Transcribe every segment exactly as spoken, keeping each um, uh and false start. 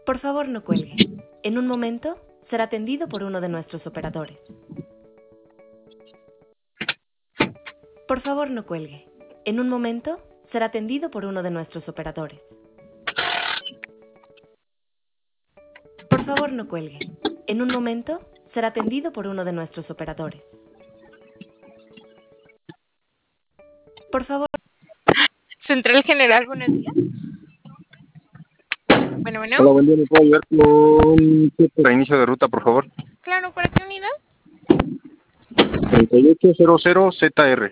Por favor, no cuelgue. En un momento será atendido por uno de nuestros operadores. Por favor, no cuelgue. En un momento será atendido por uno de nuestros operadores. Por favor, no cuelgue. En un momento será atendido por uno de nuestros operadores. Por favor. Central General, buenos días. Bueno, bueno. Hola, buen día, ¿me puedo ayudar con para inicio de ruta, por favor? Claro, ¿para qué unidad? treinta y ocho cero cero Z R.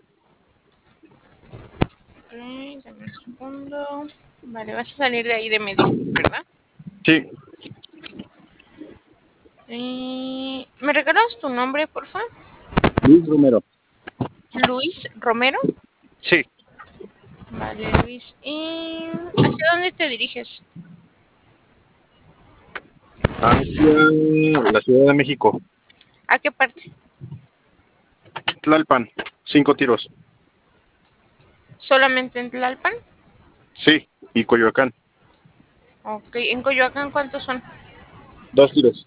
Ok, dame un segundo. Vale, vas a salir de ahí de medio, ¿verdad? Sí, Eh, ¿Me regalas tu nombre, por favor? Luis Romero. Luis Romero. Sí, Vale, Luis. ¿Y hacia dónde te diriges? hacia la Ciudad de México. ¿A qué parte? Tlalpan, cinco tiros. ¿Solamente en Tlalpan? Sí, y Coyoacán, Ok, ¿en Coyoacán cuántos son? dos tiros.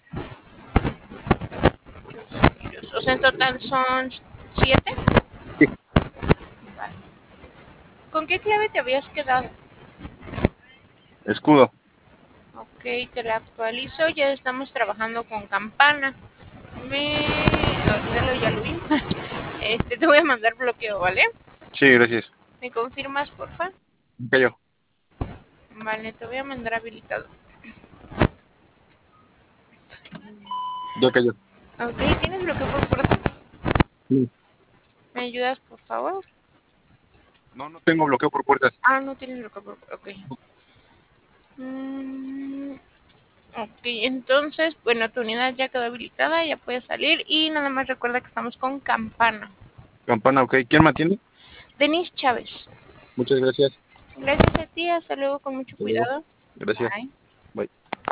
O sea, en total son siete. Sí. Vale. ¿Con qué clave te habías quedado? Escudo. Ok, te la actualizo. Ya estamos trabajando con Campana. Me... Olvídalo, ya lo vi. Este, te voy a mandar bloqueo, ¿vale? Sí, gracias. ¿Me confirmas, porfa? Cayó. Vale, te voy a mandar habilitado. Ya cayó. Ok, ¿tienes bloqueo por puerta? Sí. ¿Me ayudas, por favor? No, no tengo bloqueo por puertas. Ah, no tienes bloqueo por puerta. Ok. Mm, ok, entonces, bueno, tu unidad ya quedó habilitada, ya puedes salir. Y nada más recuerda que estamos con Campana. Campana, ok. ¿Quién me atiende? Denise Chávez. Muchas gracias. Gracias a ti, hasta luego, con mucho Hasta luego. cuidado. Gracias. Bye. Bye.